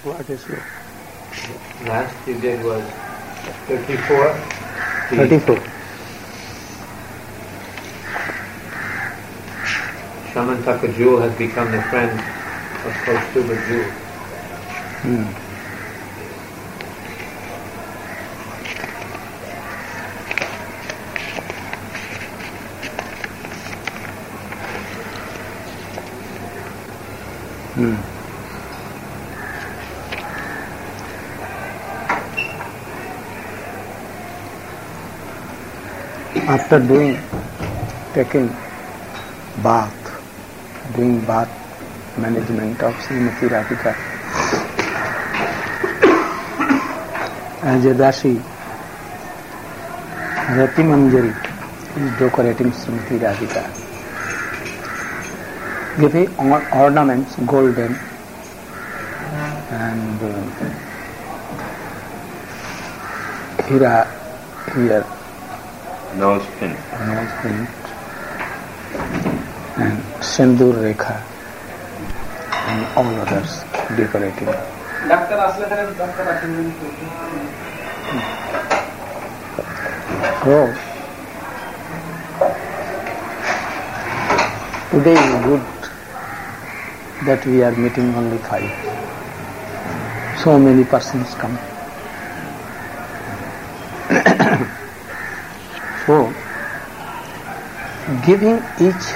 What is slow? Last you did was 34. 34. Shamantaka Jewel has become the friend of Kaustuba Jewel. After taking bath, doing bath management of Srimati Radhika, as a Dashi, Rati Manjari is decorating Srimati Radhika, giving ornaments, golden and hira here. Nose pin. And Sindur Rekha and all others decorating. So, today is good that we are meeting only 5. So many persons come. So, giving each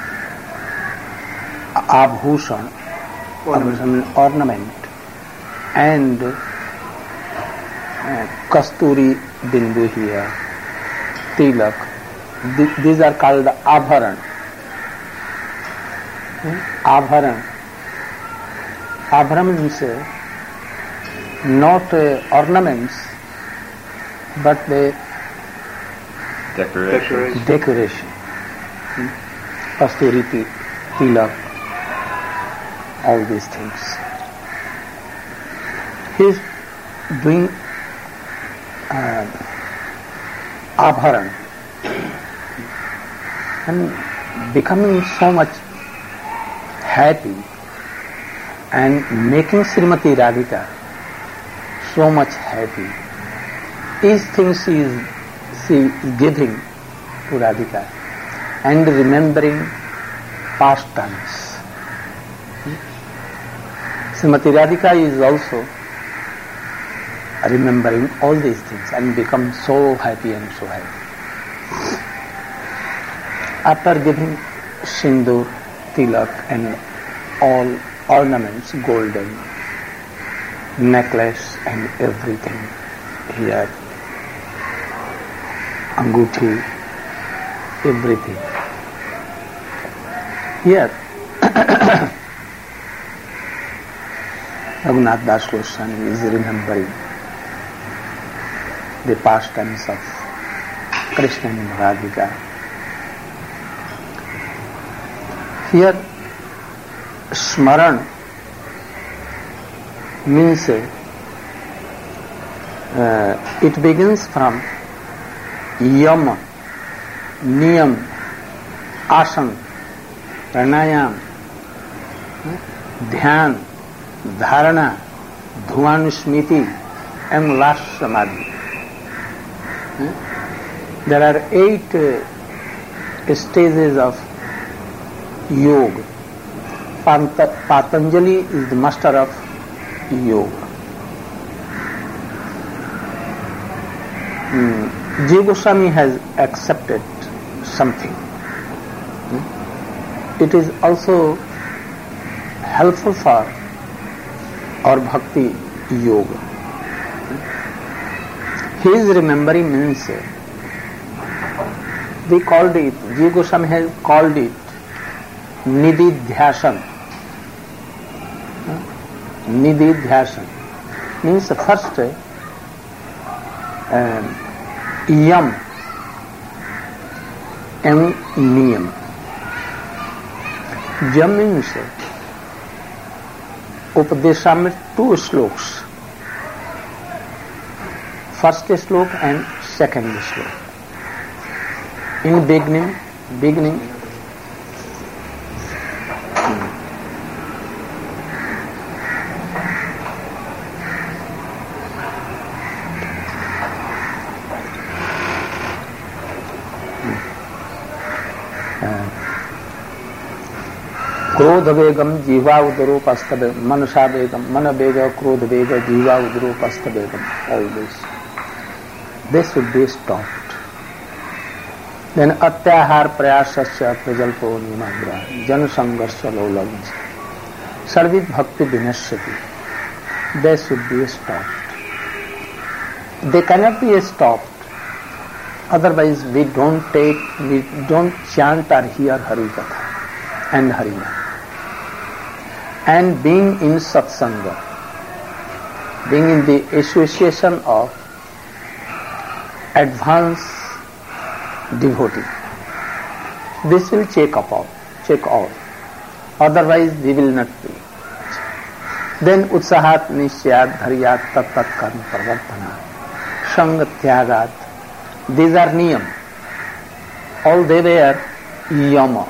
abhushan, ornament and kasturi bindu here, tilak, these are called abharan. Abharan means not ornaments but the decoration. Kasturi, tilak, all these things. He is doing abharan and becoming so much happy and making Srimati Radhika so much happy. These things she is giving to Radhika and remembering past times. Srimati Radhika is also remembering all these things and become so happy and so happy. After giving sindur, tilak and all ornaments, golden, necklace and everything here, anguti, everything. Here, Raghunath Das Goswami is remembering the pastimes of Krishna and Radhika. Here, Smaran means it begins from Yama, Niyam, Asan, Pranayam, Dhyan, Dharana, Dhwanusmiti and last Samadhi. There are 8 stages of yoga. Patanjali is the master of yoga. Jiva Goswami has accepted something. It is also helpful for our bhakti yoga. His remembering means we called it, Jiva Goswami has called it Nididhyasan. Nididhyasan means first Yam and Niyam. Yam means Upadeshamrit 2 slokas. First slok and second slok. In beginning क्रोध वेगम जीवा उदरोपस्थ वेगम, मनसा वेगम, मन वेग, क्रोध वेग, जीवा उदरोपस्थ वेगम. All this should be stopped. Then atyahar prayasasya prajalpo nimagra jan sangarsya lolam sarvit bhakti vinashyati. They should be stopped. They cannot be stopped. Otherwise we don't chant or hear Harikatha and Harinam. And being in satsanga, being in the association of advanced devotee, this will check all. Otherwise we will not be. Then utsahat nishyat dharyat tat karma pravartana sanga tyagat. These are niyam. All they were yama,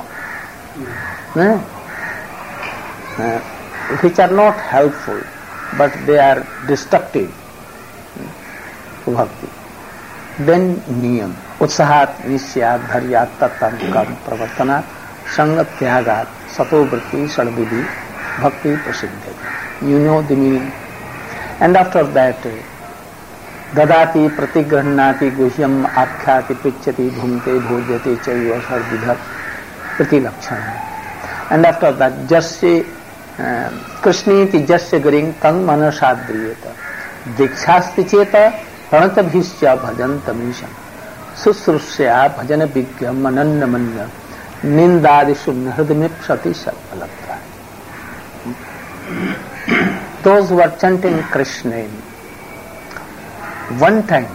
which are not helpful, but they are destructive to bhakti. Then niyam. Utsahat nisyat dharyat tatam karma pravartanat sanga tyagat sato vritti sadvidhi bhakti prasiddhati. You know the meaning. And after that, dadati pratigrannati guhyam akhyati pichyati bhumte bhojyate chaiva sarvidha pratilakshana. And after that, jasya krishniti jasya garing tang manasadriyata dikshasti cheta prantabhisya bhajantamisham susrusya bhajana vigyam manannamanya nindadishu hridamipsati sarvalatra. Those who are chanting Krishna one time,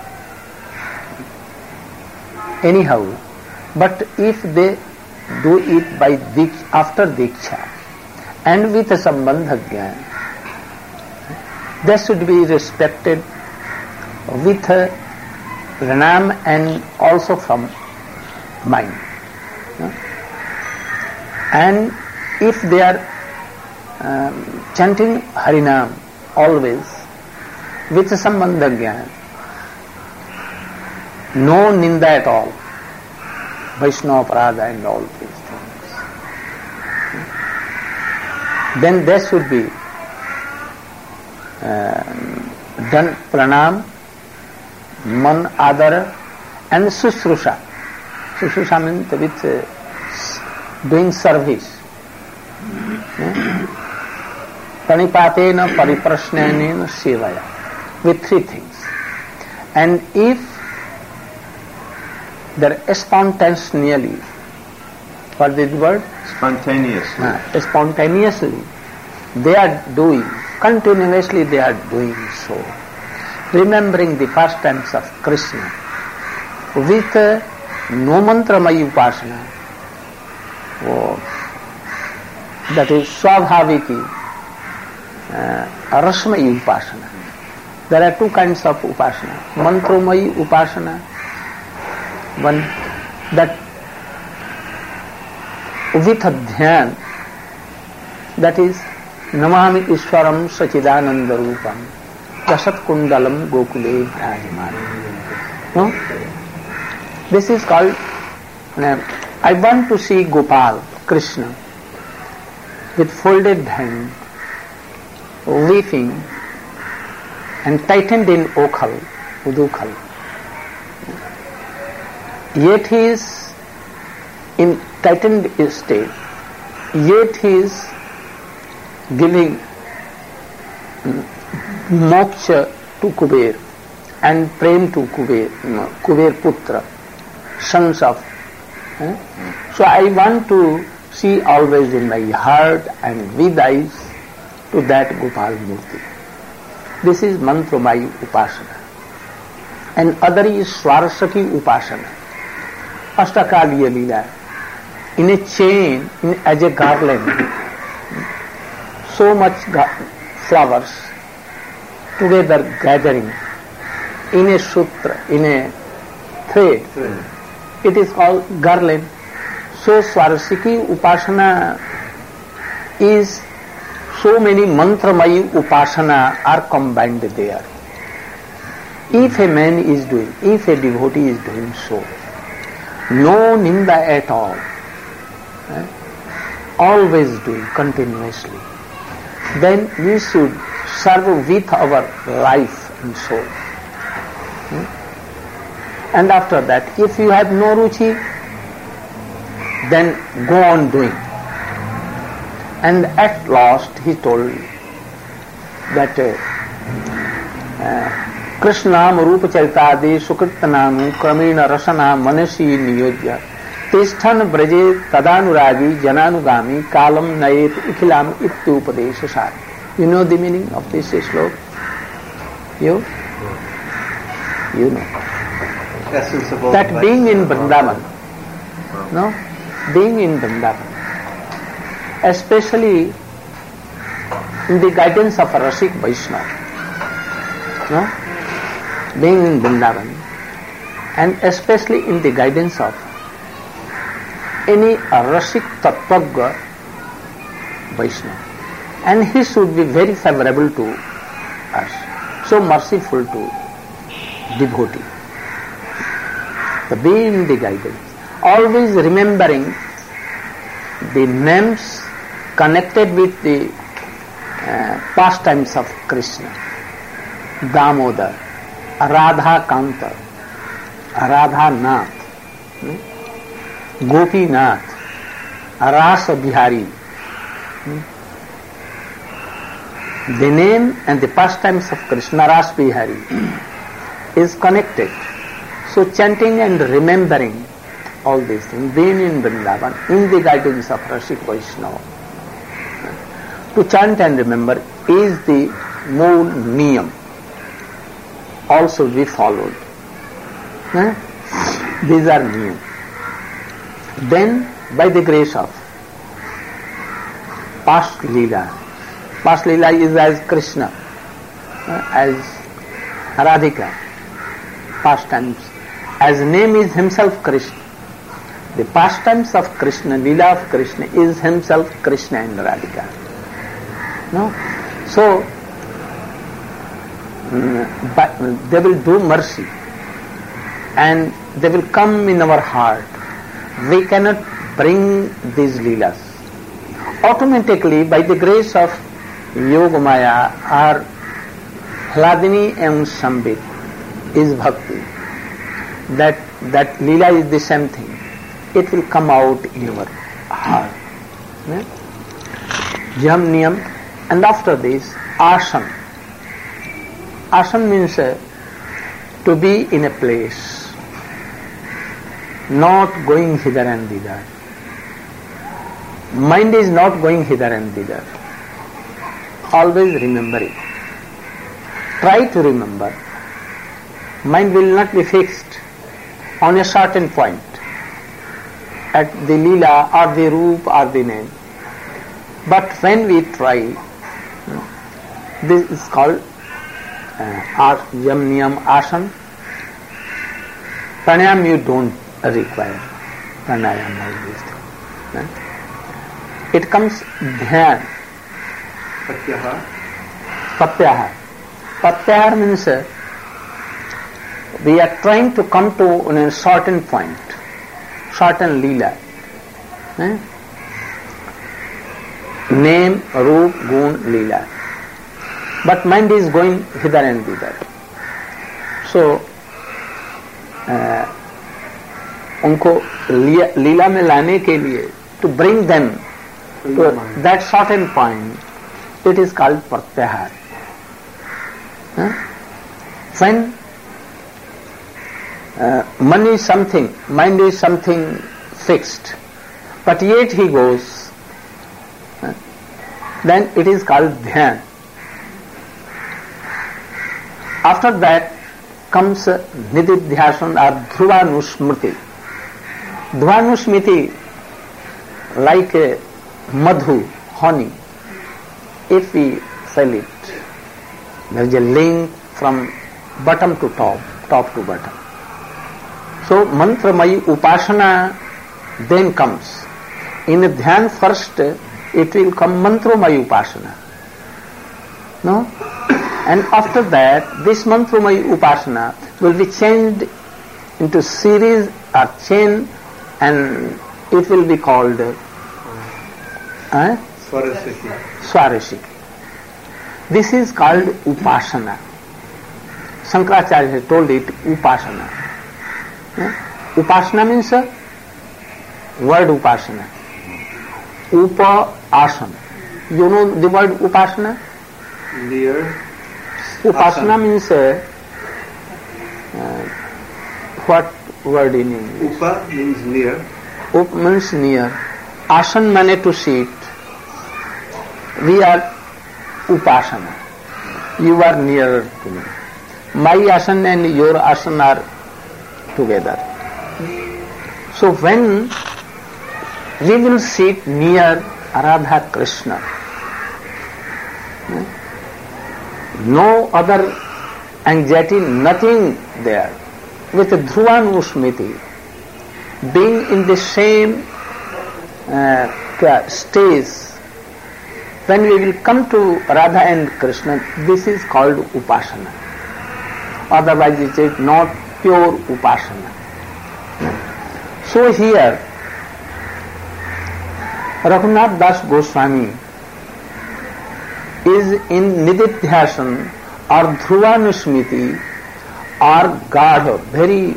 anyhow, but if they do it by after Diksha and with a Sambandha Jnana, they should be respected with Pranam and also from mind. And if they are chanting Harinam always with Sambandha Jnana, no ninda at all, Vaishnava Parada and all these things, then there should be done Pranam, Man, Adara and Susrusha. Susrusha means with doing service. Pranipatena pariprashnena sevaya, with three things. And if they're spontaneously, what is the word? Spontaneously they are doing, continuously they are doing so, remembering the pastimes of Krishna with no mantramayi upasana, that is swabhaviki, rasmayi upasana. There are two kinds of upasana. Mantramayi upasana, one that with a dhyan, that is Namami Ishwaram Sachidananda Rupam Kasat Kundalam Gokule Bhrajaman. No? This is called, I want to see Gopal, Krishna, with folded hand, weeping and tightened in okhal, udukhal. Yet he is in tightened state, yet he is giving moksha to Kuber and prem to Kuber Putra, sons of. So I want to see always in my heart and with eyes to that Gopal Murti. This is Mantramayi Upasana. And other is Swarasaki Upasana, Ashtakaliya Leela, in a chain, as a garland, so much flowers together gathering in a sutra, in a thread. It is called garland. So Swarasiki Upasana is so many Mantramayi Upasana are combined there. If a man is doing, if a devotee is doing so, no ninda at all. always doing continuously, then we should serve with our life and soul. And after that, if you have no ruchi, then go on doing. And at last he told that Krishnam Rupa Charitadi Sukritananu Kramena Rasana Manasi Niyodya Tisthan Braje Tadanuragi Jananugami Kalam Nayet Ikhilam Ityupadesha. You know the meaning of this sloka? You? You know. Essence of all That being in Vrindavan, no? Being in Vrindavan, especially in the guidance of a Rasik Vaishnava, no? Being in Vrindavan, and especially in the guidance of any Rasik Tattvagga Vaishnava, and he should be very favorable to us, so merciful to devotee. The being the guidance, always remembering the names connected with the pastimes of Krishna, Damodar, Radha Kanta, Radha Nath, Gopi Nath, Rasa Bihari. The name and the pastimes of Krishna, Rasa Bihari, is connected. So chanting and remembering all these things, being in Vrindavan, in the guidance of Rasik Vaishnava, to chant and remember is the more niyam, also be followed. These are niyam. Then, by the grace of past Leela is as Krishna, as Radhika, pastimes. As name is himself Krishna. The pastimes of Krishna, Leela of Krishna, is himself Krishna and Radhika. No? So, but they will do mercy and they will come in our heart. We cannot bring these Leelas. Automatically, by the grace of Yogamaya or Hladini and Sambit is Bhakti. That Leela is the same thing. It will come out in our heart. Yam Niyam, and after this, Asan. Asan means to be in a place, not going hither and thither. Mind is not going hither and thither. Always remember it. Try to remember. Mind will not be fixed on a certain point at the Leela or the Roop or the name. But when we try, this is called Yam Niyam Asan. Pranayam you don't require. Pranayam, all these things. It comes Dhyan. Pratyahar. Pratyahar means we are trying to come to a certain point, certain Leela. Name, Roop, Gun, Leela. But mind is going hither and thither. So, उनको लीला में लाने के लिए, to bring them to that certain point, it is called pratyahar. When mind is something fixed, but yet he goes, then it is called dhyan. After that comes nididhyasan or dhruvanusmriti. Dhruvanusmriti, like madhu, honey, if we sell it, there is a link from bottom to top, top to bottom. So mantramayi upasana then comes. In the dhyan first, it will come mantramayi upasana. No? And after that, this mantramayi upasana will be changed into series or chain, and it will be called Swarasiki. This is called Upasana. Shankaracharya has told it Upasana. Upasana means word Upasana. Upa-asana. You know the word Upasana? Near. Upasana means what word in English? Upa means near. Up means near. Asan means to sit. We are Upasana. You are nearer to me. My asan and your asan are together. So when we will sit near Radha Krishna, no other anxiety, nothing there. With Dhruvanusmiti, being in the same stage, when we will come to Radha and Krishna, this is called Upasana. Otherwise it is not pure Upasana. So here, Raghunath Das Goswami is in Nididhyasan or Dhruvanusmiti or Gadha, very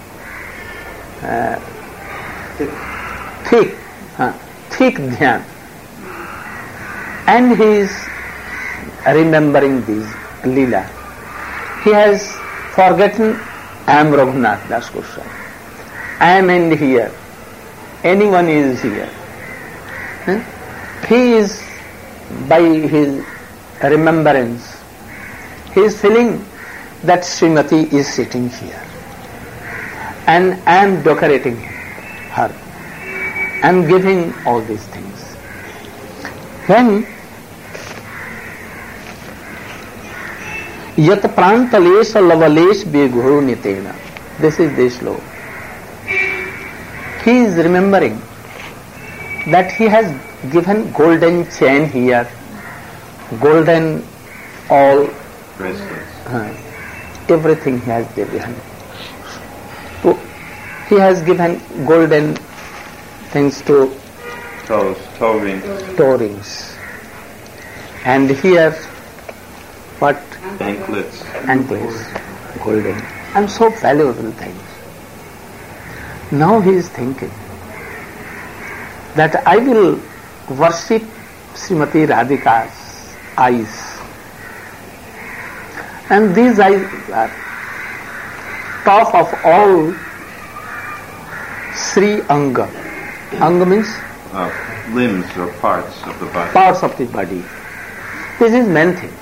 thick dhyan, and he is remembering this Leela. He has forgotten, I am Raghunath Das Goswami. I am in here. Anyone is here. He is, by his remembrance, he is feeling that Srimati is sitting here. And I am decorating her. I am giving all these things. When Yat prantalesh lavalesh beguru nitena. This is the sloka. He is remembering that he has given golden chain here, golden all bracelets. Everything he has given. So he has given golden things to toe rings. And here what? Anklets, golden, and so valuable things. Now he is thinking that I will worship Srimati Radhika's eyes. And these eyes are top of all Sri Anga. Anga means? Limbs or parts of the body. Parts of the body. This is main thing.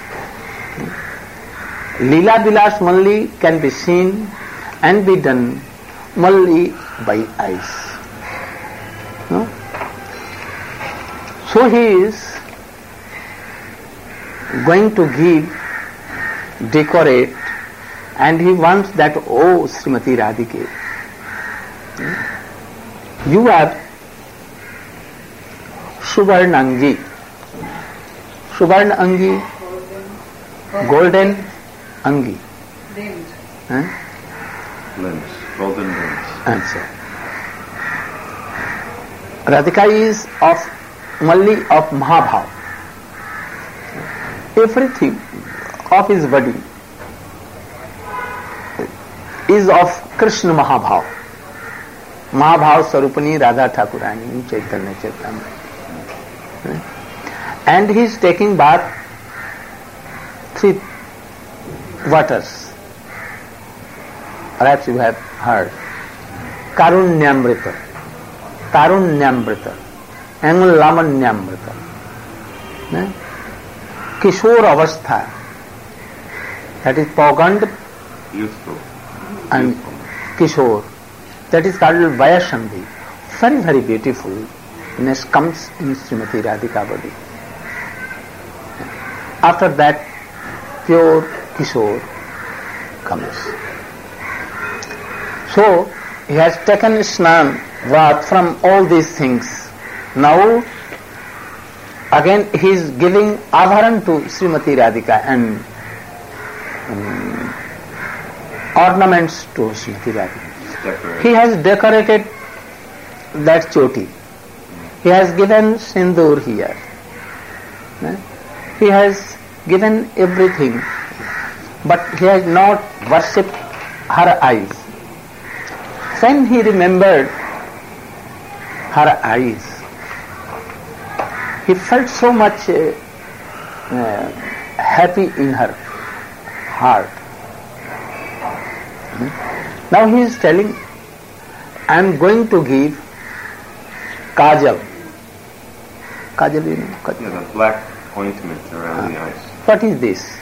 Leela Vilas only can be seen and be done only by eyes. No? So he is going to decorate, and he wants that, oh Srimati Radhike, you are Suvarnangi. Suvarnangi, golden Angi. Limbs, golden limbs. Answer. Radhika is only of Mahabhav. Everything of his body is of Krishna Mahabhav. Mahabhav Sarupani Radha Thakurani Chaitanya Chaitamrita. And he is taking bath 3 waters. Perhaps you have heard. Karunyamrita, Tarunyamrita, and Lamanyamrita. Kishore Avastha, that is Paugand, Youthful. and Kishore, that is called Vayasandhi. Very, very beautifulness comes in Srimati Radhika body. After that, pure Kishore comes. So, he has taken Snan, Vat from all these things. Now, again he is giving Abharan to Srimati Radhika and ornaments to Srimati Radhika. He has decorated that choti. He has given sindoor here. He has given everything, but he has not worshipped her eyes. When he remembered her eyes, he felt so much happy in her heart. Now he is telling, I am going to give kajal. Kajal, you know? Kajal. Yeah, the black ointment around the eyes. What is this?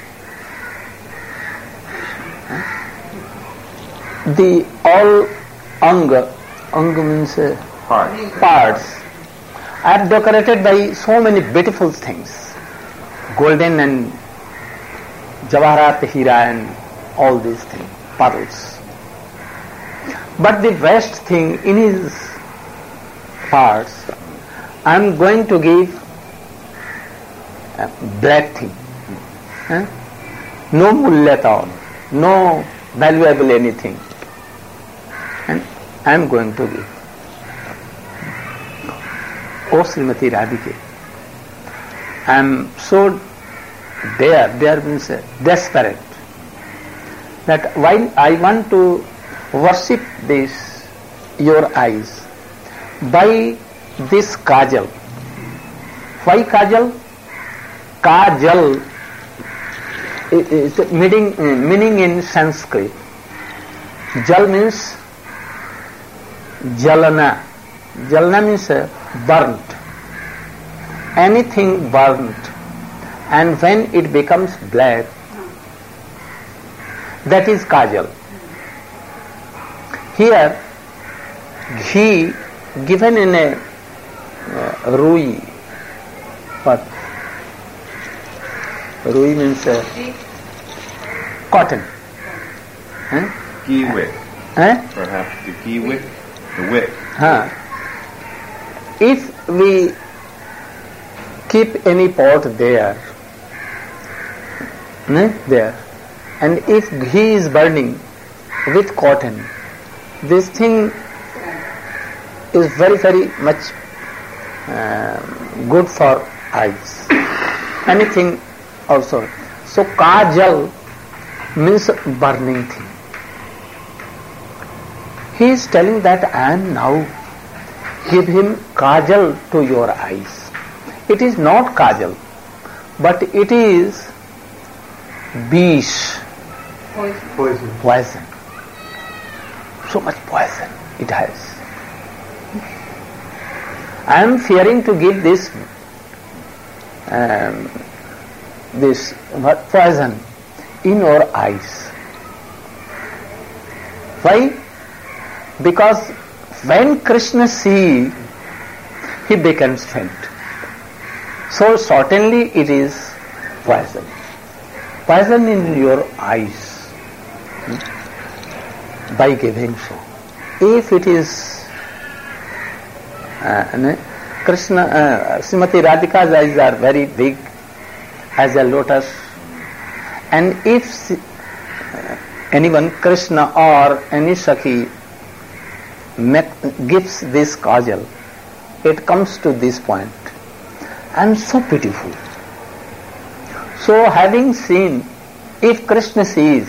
The all anga means parts, are decorated by so many beautiful things, golden and javaharat, hira and all these things, pearls. But the best thing in his parts, I am going to give a black thing. No mulya at all, no valuable anything. And I am going to give. O Srimati Radhike, I am so there means desperate, that while I want to worship this, your eyes, by this kajal. Why kajal? Kajal is meaning in Sanskrit. Jal means jalana. Jalana means burnt. Anything burnt, and when it becomes black, that is kajal. Here, ghee given in a rui. What? Rui means cotton. Ghee wick. Perhaps the ghee wick, the wick. If we keep any pot there, and if ghee is burning with cotton, this thing is very, very much good for eyes. Anything also. So kajal means burning thing. He is telling that I am now give him kajal to your eyes. It is not kajal, but it is bish. Poison. So much poison it has. I am fearing to give this poison in your eyes. Why? Because when Krishna sees, he becomes faint. So certainly it is poison. Poison in your eyes by giving so. If it is Krishna, Srimati Radhika's eyes are very big as a lotus, and if anyone, Krishna or any Sakhi, gives this kajal, it comes to this point, and so beautiful. So having seen, if Krishna sees,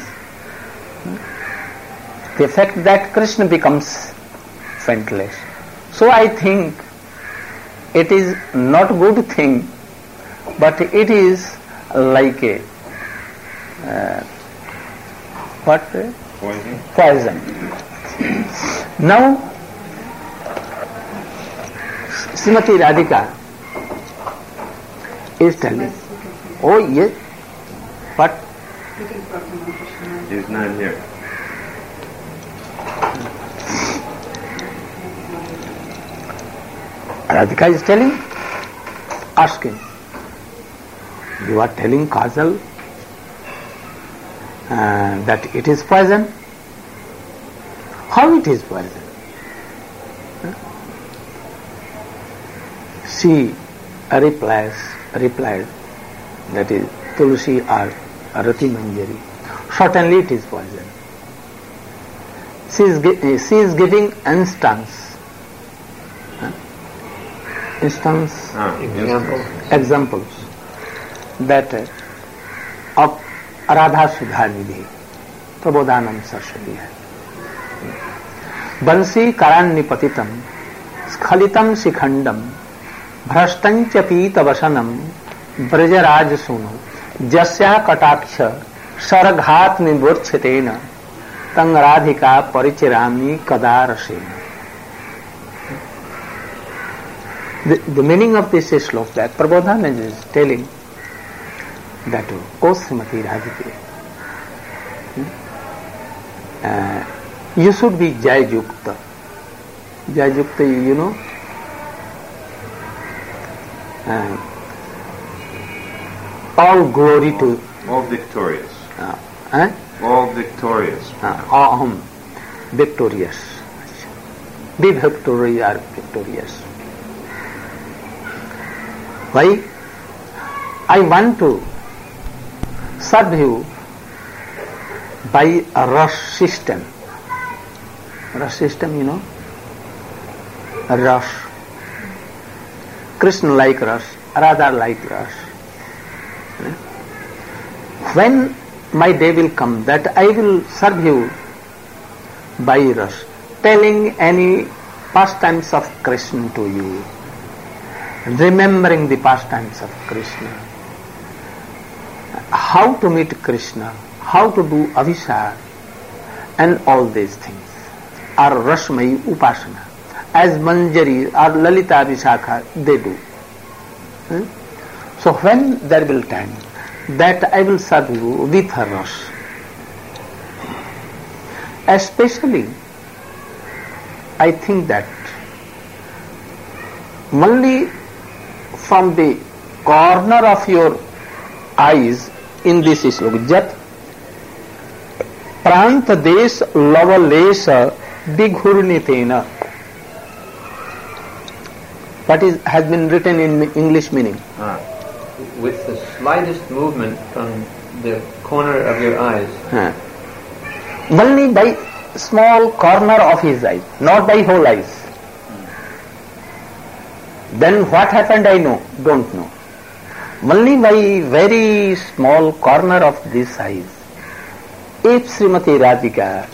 the effect that Krishna becomes faintless. So I think it is not good thing, but it is like a poison. Now, Srimati Radhika is telling, oh yes, what? He's not here. Radhika is telling, ask him, you are telling kajal that it is poison? How it is poison? She replied, that is Tulsi or Rati Manjari, certainly it is poison. She is giving instance. examples that of Radha Sudhanidhi, Prabodhanand Saraswati hai. Bansi karannipatitam, Skhalitam Shikhandam, Bhrashtancha Pita Vasanam, Brajaraj Sunu, Jasya Kataksha, Saraghat Nidvorchetena, Tang Radhika Parichirami Kadarasena. The meaning of this is sloka that Prabodhanand is telling that, O Srimati Radhike, you should be Jayayukta. Jayayukta, you know, all glory to... All victorious. All victorious. Victorious. Be victorious or victorious. Why? I want to serve you by a rush system. Rush system, you know? A rush. Krishna like rush, Radha like rush. When my day will come that I will serve you by rush, telling any pastimes of Krishna to you, remembering the pastimes of Krishna, how to meet Krishna, how to do Abhishek, and all these things are Rashmayi Upasana, as Manjari or Lalita Abhishaka they do. So when there will time that I will serve you with her Rash, especially I think that only from the corner of your eyes in this sloka, Jat Pranta Desh Lavalesha Dighurnitena. What has been written in English meaning? With the slightest movement from the corner of your eyes. Only by small corner of his eyes, not by whole eyes. Then what happened I don't know. Only by very small corner of this eyes. If Srimati Radhika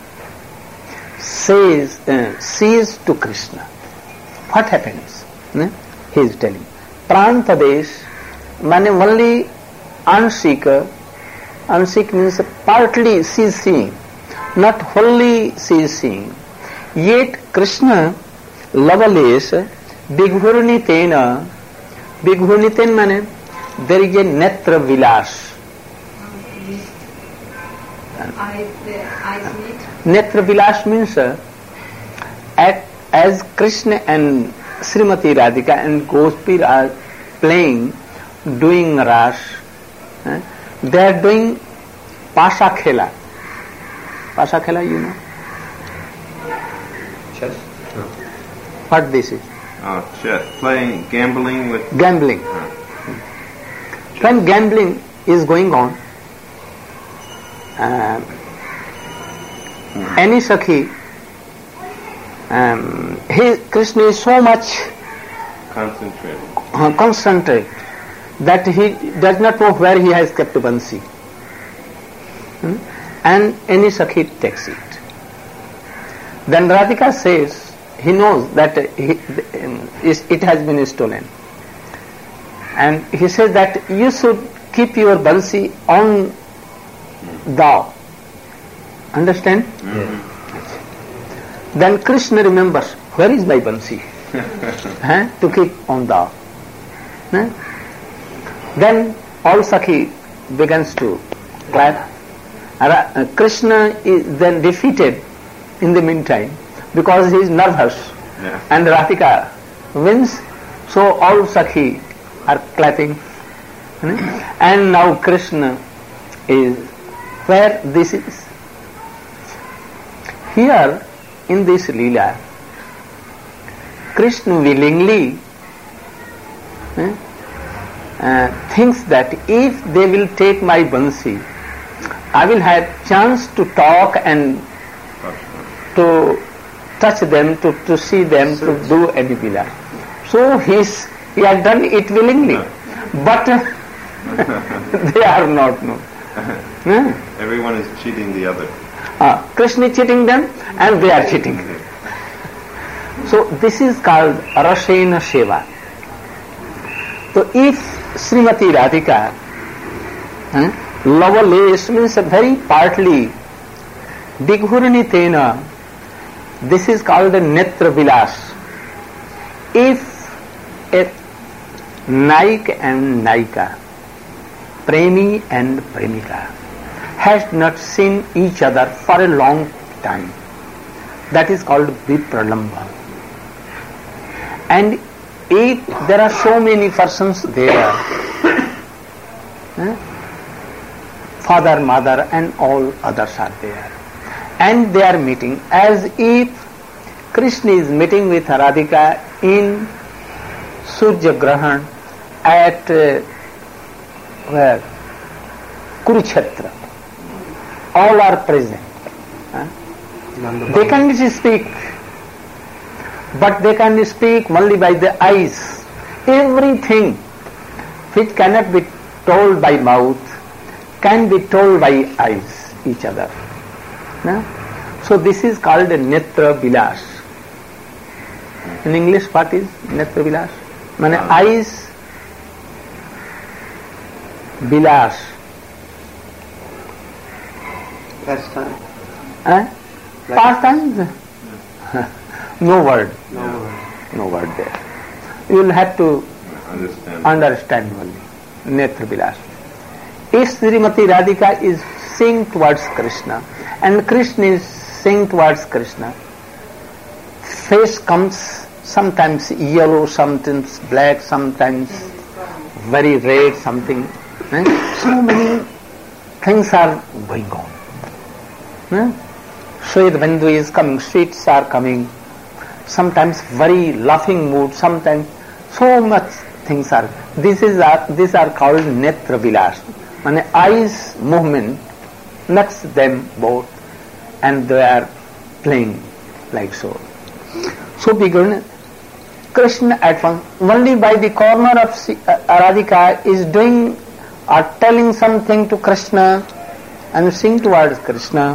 sees to Krishna, what happens? He is telling. Prantadesh, means only Anshika. Anshik means partly she is seeing, not wholly she is seeing. Yet Krishna Lavalesh Bighurnitena. Bighurniten means there is a netra vilash. Netra vilash means as Krishna and Srimati Radhika and Gospir are playing, doing Rash, they are doing Pasha Khela. Pasha Khela, you know? Chess? No. What this is? Chess. Playing, gambling with... Gambling. When gambling is going on, any Sakhi, Krishna is so much concentrated that he does not know where he has kept Bansi. And any Sakhi takes it. Then Radhika says, he knows that it has been stolen. And he says that you should keep your Bansi on thou. Understand? Then Krishna remembers, where is my Bansi? To keep on thou. Then all Sakhi begins to clap. Krishna is then defeated in the meantime because he is nervous and Radhika wins, so all Sakhi are clapping. And now Krishna is where this is. Here in this Leela, Krishna willingly thinks that if they will take my Bansi, I will have chance to talk and to touch them, to see them, to do any Leela. So he is He has done it willingly, but they are not known. Everyone is cheating the other. Krishna is cheating them and they are cheating. So this is called Rasena Seva. So if Srimati Radhika, Lovelace means very partly, Dighurnitena, this is called a Netra Vilas. If a Naik and Naika, Premi and Premika, has not seen each other for a long time, that is called Vipralamba. And if there are so many persons there, father, mother and all others are there, and they are meeting as if Krishna is meeting with Radhika in Surya Grahan at where? Kurukshetra. All are present. They can speak, but they can speak only by the eyes. Everything which cannot be told by mouth can be told by eyes, each other. So this is called a Netra Vilas. In English, what is Netra Vilas? Mane eyes Vilas. Pastime. Pastime? No word. No word there. You will have to understand only. Netra Vilas. If Srimati Radhika is seeing towards Krishna and Krishna is seeing towards Krishna, face comes sometimes yellow, sometimes black, sometimes very red, something. So many things are going on. Shwet Bindu is coming, sweets are coming, sometimes very laughing mood, sometimes so much things are. These are called Netra Vilas. Mane eyes movement makes them both and they are playing like so. So begin Krishna at once, only by the corner of Radhika is doing or telling something to Krishna and sing towards Krishna.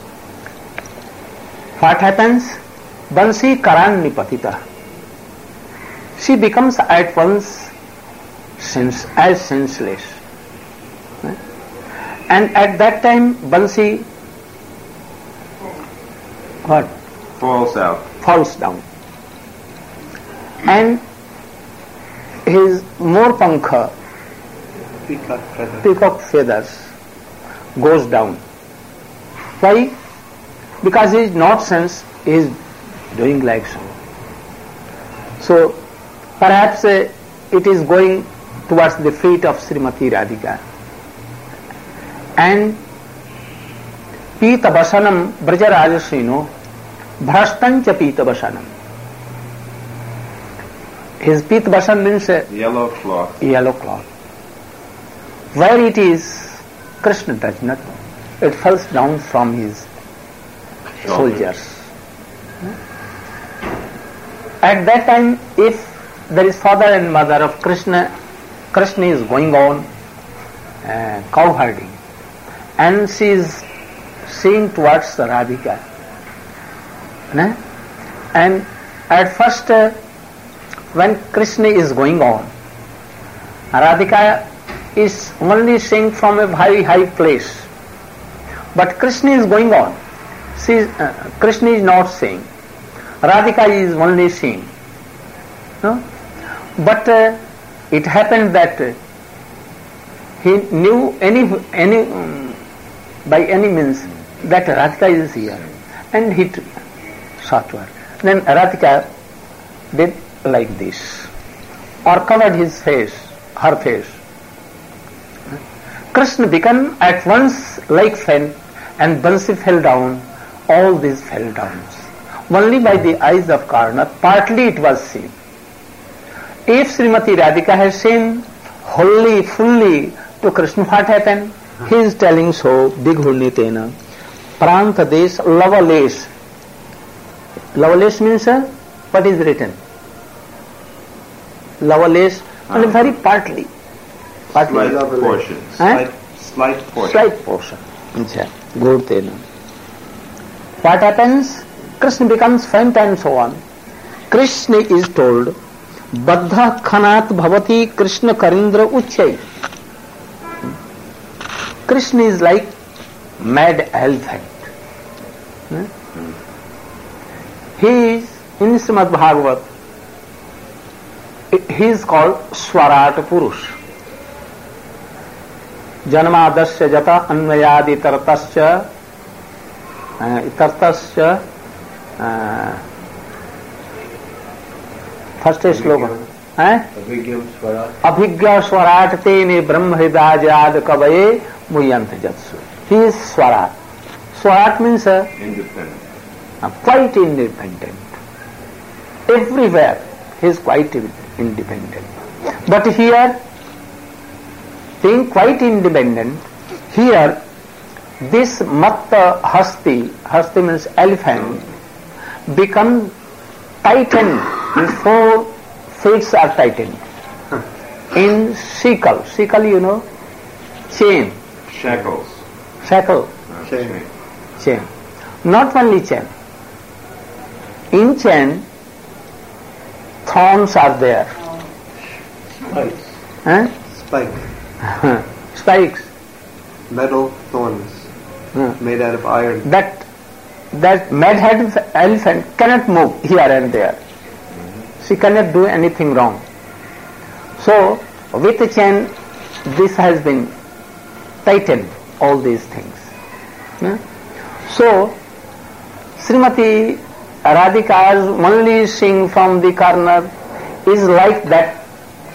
What happens? Bansi Karan Nipatita. She becomes at once as senseless. And at that time Bansi what? Falls down. And his Morpankha, peacock feathers, goes down. Why? Because he is not sense, he is doing like so. So perhaps it is going towards the feet of Srimati Radhika. And Pita Vasanam Brajarajasino Bhrastancha Pita Vasanam. His Pita Vasan means yellow cloth. Where it is, Krishna does not know. It falls down from his soldiers. At that time, if there is father and mother of Krishna, Krishna is going on cow herding, and she is seeing towards Radhika. And at first, when Krishna is going on, Radhika is only seeing from a very high place. But Krishna is going on. Krishna is not seeing. Radhika is only seeing. No? But it happened that he knew by any means that Radhika is here, and he sought her. Then Radhika did like this, or covered his face, her face. Krishna became at once like fan, and Bansi fell down. All these fell down. Only by the eyes of Karna, partly it was seen. If Srimati Radhika has seen wholly, fully to Krishna, what happened? He is telling so, Dighurnitena, Pranta Desh Lovelace. Lovelace means what is written? Loveless, only very partly. Slight portion. Slight portion. Slight portion. What happens? Krishna becomes faint and so on. Krishna is told, Baddha khanat bhavati Krishna karindra uchai. Krishna is like mad elephant. He is, in Srimad Bhagavat, he is called Swarat Purush. Janmadasya jata anvayadi tartasya first slogan. Abhigya Swarat tene brahma hridajad kavaye muyant jatsu. He is Swarat. Swarat means independent. Quite independent. Everywhere he is quite independent. But here, being quite independent, here this Matta Hasti means elephant, become tightened. His 4 feet are tightened. In sickle, you know, chain. Shackles. Shackle. Chain. Not only chain. In chain, thorns are there. Spikes. Metal thorns made out of iron. That mad-headed elephant cannot move here and there. She cannot do anything wrong. So, with the chain, this has been tightened, all these things. So, Srimati Radhika's only sing from the corner is like that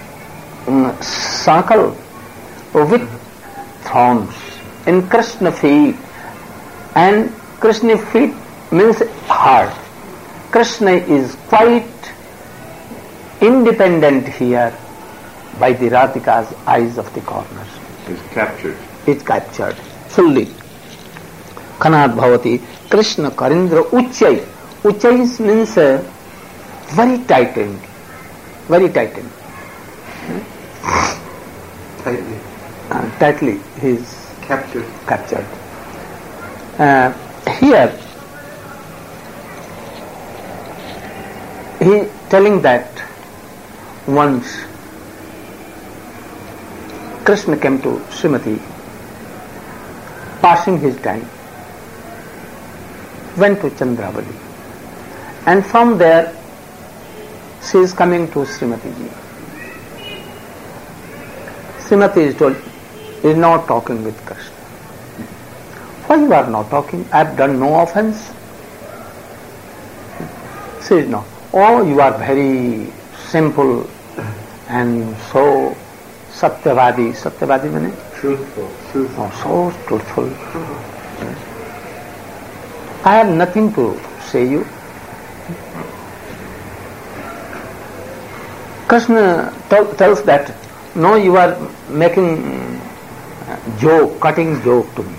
shackle with thorns in Krishna feet, and Krishna feet means hard. Krishna is quite independent here by the Radhika's eyes of the corners. Is captured fully. Khanat bhavati Krishna karindra uchai. Uchai means very tightened. Very tightened. Tightly he is captured. Here he telling that once Krishna came to Srimati, passing his time, went to Chandravali, and from there she is coming to Srimati ji. Srimati is told, is not talking with Krishna. Why you are not talking? I have done no offense. She is not. Oh, you are very simple and so satyavadi. Satyavadi means? Truthful. Oh, so truthful. I have nothing to say you. Krishna tells that, no, you are making joke, cutting joke to me.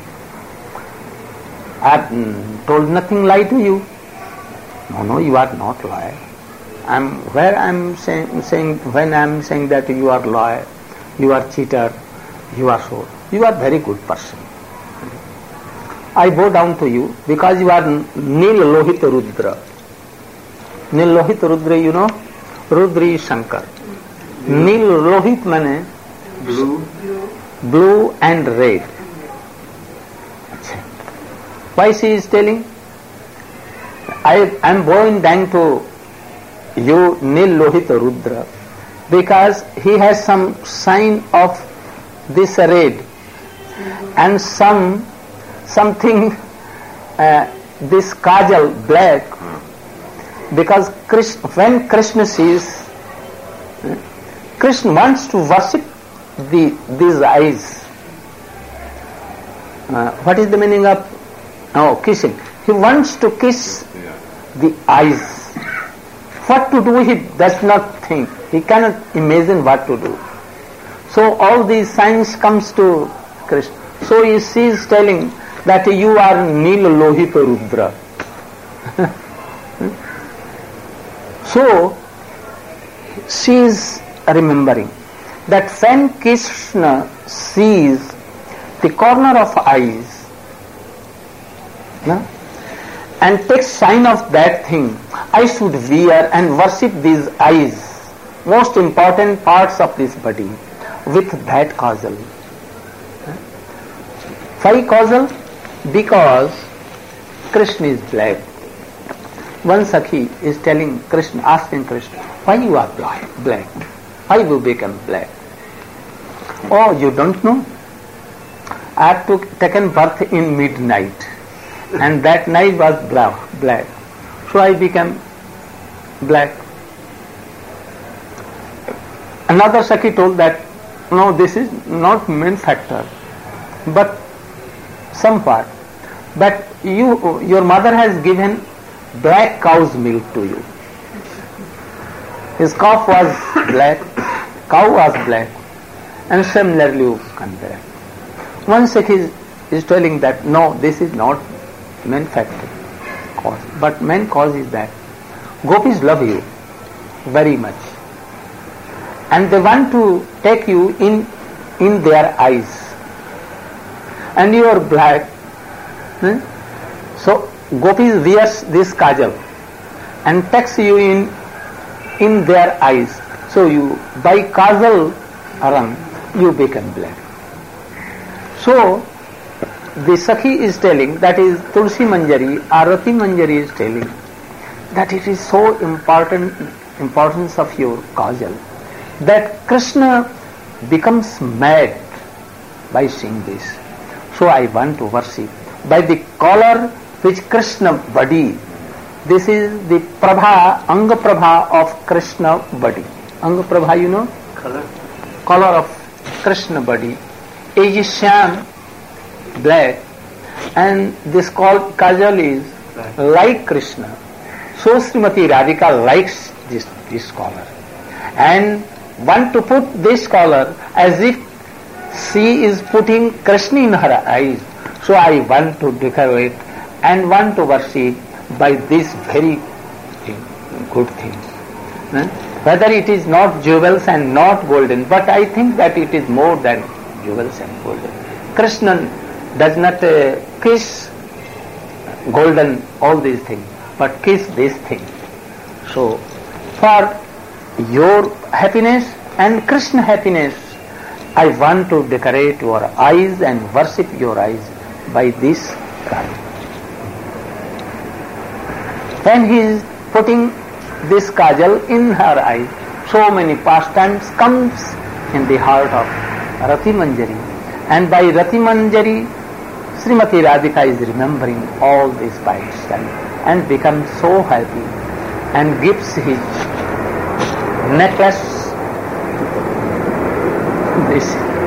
I have told nothing lie to you. No, you are not liar. When I am saying that you are liar, you are cheater, you are so, you are very good person. I bow down to you because you are Nil Lohit Rudra. Nil Lohit Rudra, you know, Rudra is Shankar. Nil Lohit means blue and red. Why she is telling? I am bowing down to you, Nil Lohit Rudra, because he has some sign of this red and something this kajal black, because when Krishna sees, Krishna wants to worship these eyes. What is the meaning of kissing? He wants to kiss the eyes. What to do, he does not think. He cannot imagine what to do. So all these signs comes to Krishna. So he is telling that you are Nil Lohit Rudra. So she is remembering that when Krishna sees the corner of eyes, no, and takes sign of that thing, I should wear and worship these eyes, most important parts of this body, with that kajal. Why kajal? Because Krishna is black. One Sakhi is telling Krishna, asking Krishna, why you are black? Why you become black? Oh, you don't know? I have taken birth in midnight, and that night was black. So I became black. Another Sakhi told that, no, this is not main factor, but somewhat. But your mother has given black cow's milk to you. His calf was black, cow was black, and similarly you compare. One Sakhi is telling that, no, this is not main factor, cause, but main cause is that gopis love you very much, and they want to take you in their eyes, and you are black. So gopis wears this kajal and takes you in their eyes. So you, by kajal aram, you become black. So the Sakhi is telling, that is Tulsi Manjari, Arati Manjari is telling that it is so importance of your kajal, that Krishna becomes mad by seeing this. So I want to worship by the color which Krishna body. This is the Prabha, Anga Prabha of Krishna body. Anga Prabha, you know? Color of Krishna body. Age is sham, black, and this called kajal is like Krishna. So Srimati Radhika likes this color and want to put this color as if she is putting Krishna in her eyes. So I want to decorate and want to worship by this very good thing. Whether it is not jewels and not golden, but I think that it is more than jewels and golden. Krishna does not kiss golden, all these things, but kiss this thing. So for your happiness and Krishna happiness, I want to decorate your eyes and worship your eyes by this kajal. When he is putting this kajal in her eyes, so many pastimes comes in the heart of Rati Manjari, and by Rati Manjari, Srimati Radhika is remembering all these bites and becomes so happy and gives his necklace this.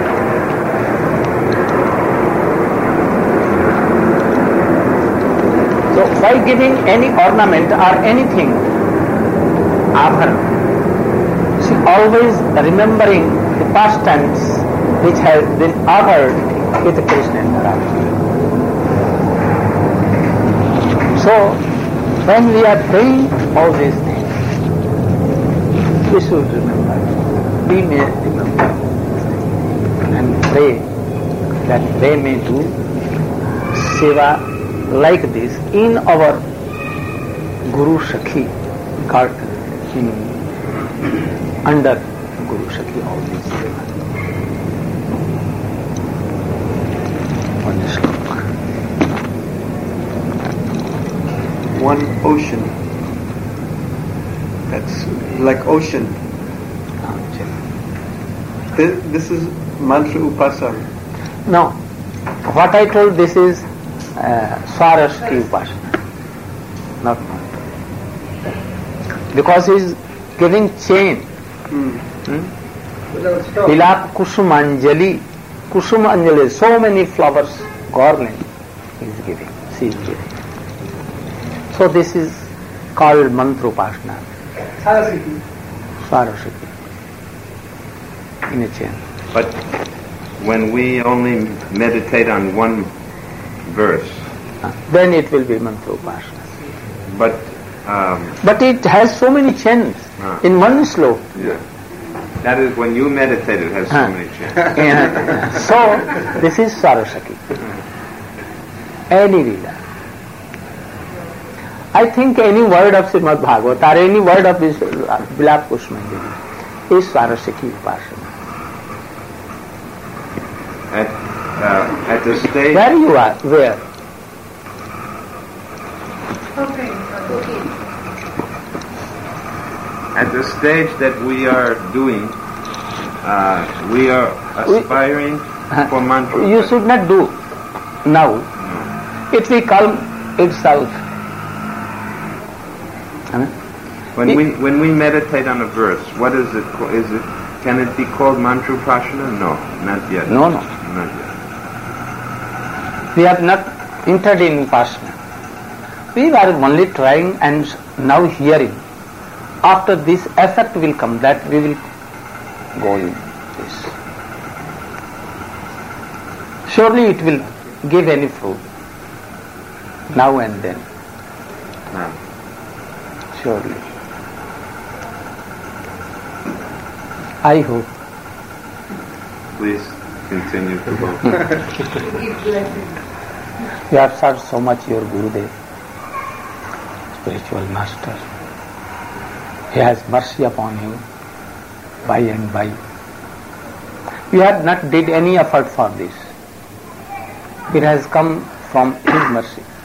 So by giving any ornament or anything, Abharan, she always remembering the pastimes which have been offered with Krishna and Radha. So when we are praying all these things, we should remember, we may remember and pray that they may do seva like this in our Guru Sakhi garden, under Guru Sakhi, all these seva. One ocean. That's like ocean. This is mantra upasana. No, what I told, this is Swarashki upasana, not mantra. Because he is giving chain. Tilak Kusumanjali, Kusumanjali, so many flowers, garland he is giving, she is giving. So this is called mantra upasana. Swarashki. In a chain. But when we only meditate on one verse, then it will be mantra upasana. but it has so many chains in one slope. Yeah. That is when you meditate, it has so many chances. So, this is Sarasaki. Any reader. I think any word of Srimad Bhagavad or any word of this Vilap Kusumanjali is Sarasaki Upasana. At the stage... Where you are? Where? At the stage that we are doing, we are aspiring for mantra. You should not do now. No. It will calm itself. When we meditate on a verse, what is it? Can it be called mantra upasana? No, not yet. No. Not yet. We have not entered in upasana. We are only trying and now hearing. After this effect will come, that we will go in this. Surely it will give any fruit. Now and then. No. Surely. I hope. Please continue to go. You have served so much your Gurudev, spiritual master. He has mercy upon you by and by. You have not did any effort for this. It has come from His mercy.